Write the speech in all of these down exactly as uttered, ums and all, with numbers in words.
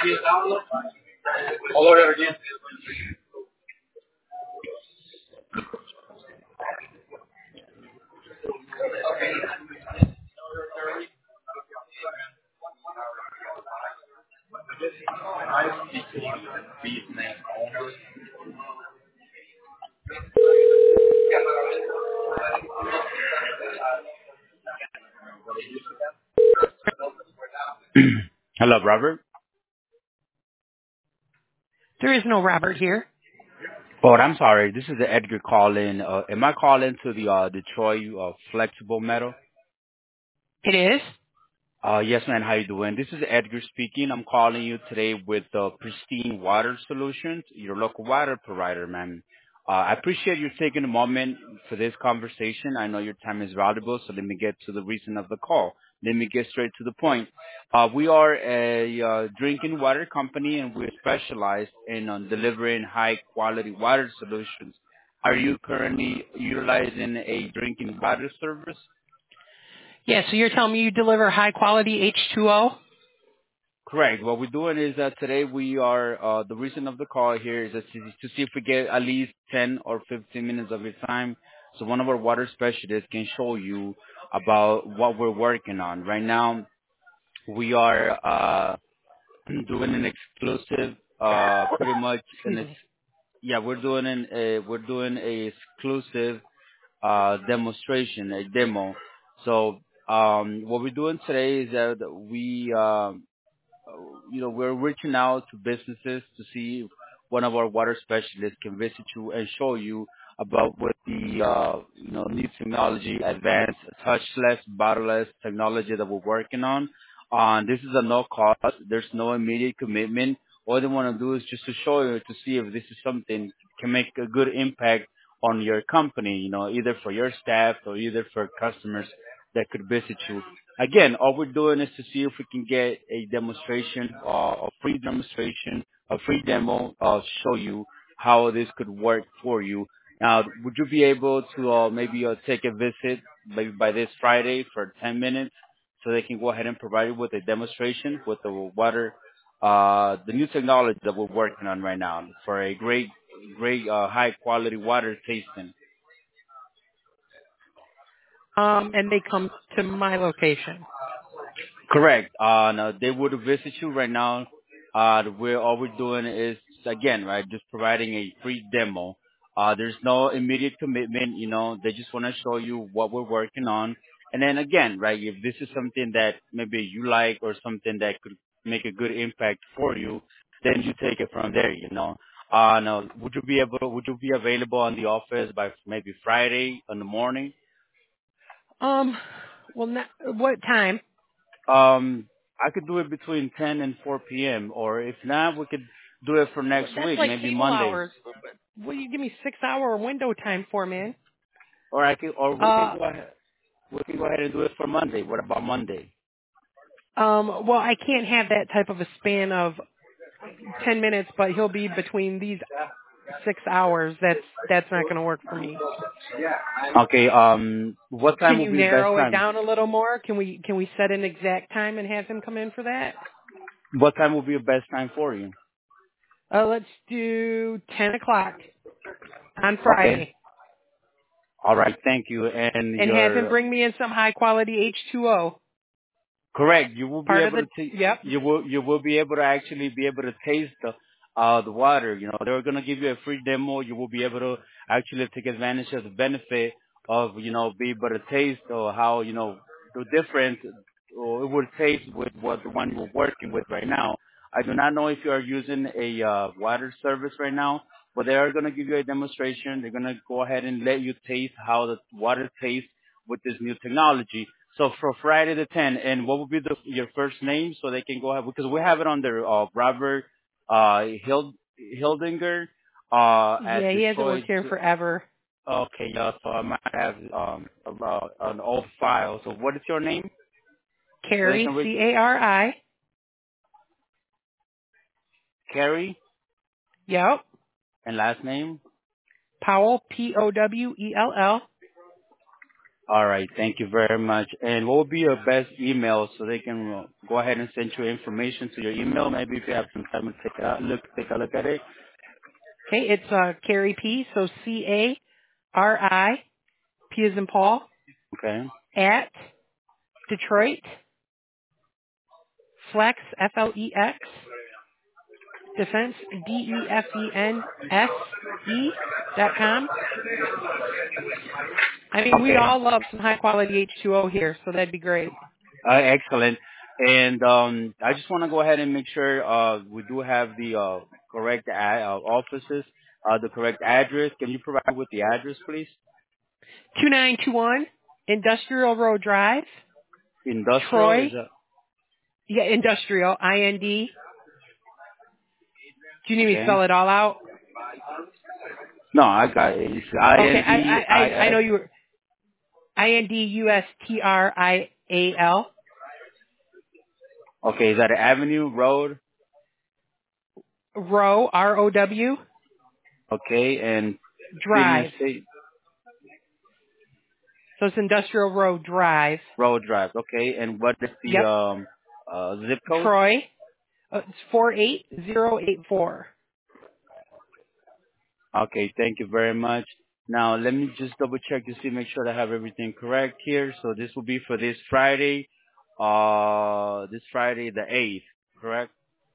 Hello, Robert. There is no Robert here. Oh, I'm sorry. This is the Edgar calling. Uh, am I calling to the uh, Detroit uh, Flexible Metal? It is. Uh, yes, man. How you doing? This is Edgar speaking. I'm calling you today with uh, Pristine Water Solutions, your local water provider, man. Uh, I appreciate you taking a moment for this conversation. I know your time is valuable, so let me get to the reason of the call. Let me get straight to the point. Uh, we are a uh, drinking water company, and we specialize in um, delivering high-quality water solutions. Are you currently utilizing a drinking water service? Yeah, so you're telling me you deliver high quality H two O? Correct. What we're doing is that today we are, uh, the reason of the call here is that to, to see if we get at least ten or fifteen minutes of your time so one of our water specialists can show you about what we're working on. Right now, we are uh, doing an exclusive, uh, pretty much, an Excuse ex- me. yeah, we're doing an, a, we're doing a exclusive uh, demonstration, a demo. So um, what we're doing today is that we um, uh, you know, we're reaching out to businesses to see if one of our water specialists can visit you and show you about what the, uh, you know, new technology, advanced touchless, bottleless technology that we're working on. Uh, this is a no cost. There's no immediate commitment. All they want to do is just to show you to see if this is something can make a good impact on your company, you know, either for your staff or either for customers that could visit you. Again, all we're doing is to see if we can get a demonstration, uh, a free demonstration, a free demo, uh, show you how this could work for you. Now, would you be able to uh, maybe uh, take a visit maybe by this Friday for ten minutes so they can go ahead and provide you with a demonstration with the water, uh, the new technology that we're working on right now for a great, great, uh, high quality water tasting? Um, and they come to my location. Correct. Uh, no, they would visit you right now. Uh, we're all we're doing is again, right, just providing a free demo. Uh, there's no immediate commitment. You know, they just want to show you what we're working on. And then again, right, if this is something that maybe you like or something that could make a good impact for you, then you take it from there. You know. Uh, no, would you be able? Would you be available on the office by maybe Friday in the morning? Um, well, not, what time? Um, I could do it between ten and four p m. Or if not, we could do it for Well, next that's week, like maybe cable Monday. hours. What do you give me six hour window time for, man? Or I can, or we can Uh, go ahead, we can go ahead and do it for Monday. What about Monday? um, well, I can't have that type of a span of ten minutes, but he'll be between these six hours. That's that's not going to work for me. Okay. Um, what time Can will you be the best narrow it time? down a little more? Can we can we set an exact time and have him come in for that? What time will be the best time for you? Uh, let's do ten o'clock on Okay. Friday, All right. Thank you. And and have him your bring me in some high quality H two O. correct. You will be Part of able the to t- yep. you will you will be able to actually be able to taste the uh the water. You know, they're gonna give you a free demo. You will be able to actually take advantage of the benefit of you know be able to taste or how you know the difference or it would taste with what the one you're working with right now. I do not know if you are using a uh, water service right now, but they are gonna give you a demonstration. They're gonna go ahead and let you taste how the water tastes with this new technology. So for Friday the tenth, and what would be the, your first name so they can go ahead, because we have it under uh, Robert uh, Hild, Hildinger uh, at Yeah, he hasn't Detroit. worked here forever. Okay, yeah, so I might have um, about an old file. So what is your name? So they Carrie, can reach C A R I. Carrie Yep. and last name. Powell, P O W E L L. All right. Thank you very much. And what would be your best email so they can uh, go ahead and send you information to your email? Maybe if you have some time to take a look, take a look at it. Okay, it's uh, Carrie P. So C A R I P as in Paul Okay. at Detroit Flex F L E X Defense D E F E N S E dot com. I mean, we'd Okay. all love some high quality H two O here, so that'd be great. Uh, excellent. And um, I just want to go ahead and make sure uh, we do have the uh, correct ad, uh, offices, uh, the correct address. Can you provide with the address, please? two nine two one Industrial Road Drive, Industrial is Troy. a Yeah, Industrial, I N D. Do you need me to okay. spell it all out? No, I got it. It's I Okay, N I D I I I I S. know you were I N D U S T R I A L. Okay, is that an avenue, road? Row R O W Okay, and Fitness Drive. State So it's Industrial Road Drive. Road Drive. Okay, and what is the Yep. um uh zip code? Troy. Uh, it's four eight zero eight four. Okay, thank you very much. Now let me just double check to see, make sure I have everything correct here. So this will be for this Friday, uh, this Friday the eighth, correct?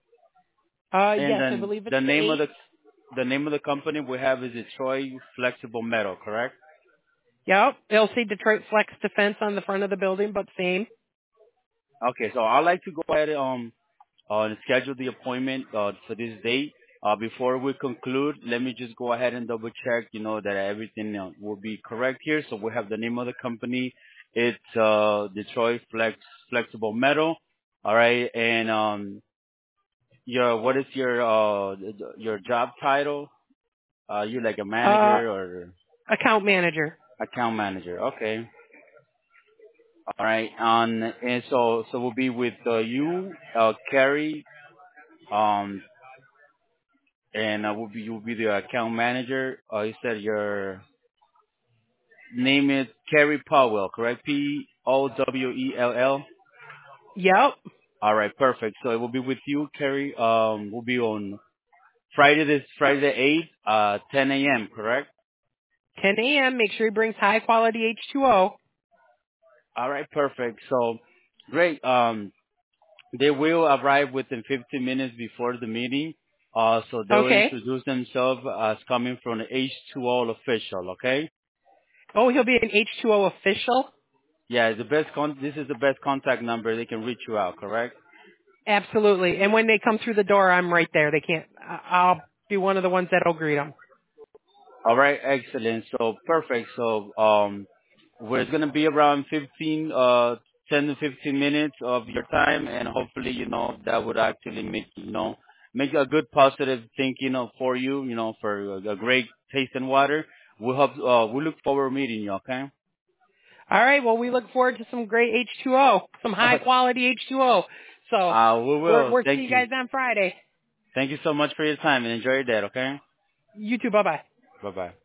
Uh And yes, I then believe it's the the name of eighth. the the name of the company we have is Troy Flexible Metal, correct? Yep. It'll say Detroit Flex Defense on the front of the building, but same. Okay, so I'd like to go ahead um uh, and schedule the appointment uh, for this date. Uh, before we conclude, let me just go ahead and double check, you know, that everything uh, will be correct here. So we have the name of the company. It's uh, Detroit Flex Flexible Metal. All right, and um, your what is your uh your job title? Uh, you like a Uh manager or account manager. account manager? Okay. All right. Um, and so so we'll be with uh, you, uh, Carrie, um, and uh, will be you'll be the account manager. Uh, you said your name is Carrie Powell, correct? P O W E L L. Yep. All right, perfect. So it will be with you, Carrie. Um, we'll be on Friday this Friday the eighth, uh, ten a m. Correct? ten A M. Make sure he brings high quality H two O. All right, perfect. So great. Um, they will arrive within fifteen minutes before the meeting. Uh, so they will Okay. introduce themselves as coming from the H two O official. Okay? Oh, he'll be an H two O official? Yeah, the best con- this is the best contact number. They can reach you out, correct? Absolutely. And when they come through the door, I'm right there. They can't, I- I'll be one of the ones that'll greet them. All right, excellent. So perfect. So um, we're gonna be around fifteen, uh, ten to fifteen minutes of your time, and hopefully, you know, that would actually make you know make a good positive thing, you know, for you, you know, for a, a great taste in water. We hope uh, we look forward to meeting you. Okay. All right. Well, we look forward to some great H two O, some high quality H two O. So uh, we we're, will. we're seeing Thank you you. guys on Friday. Thank you so much for your time and enjoy your day. Okay. You too. Bye bye. Bye bye.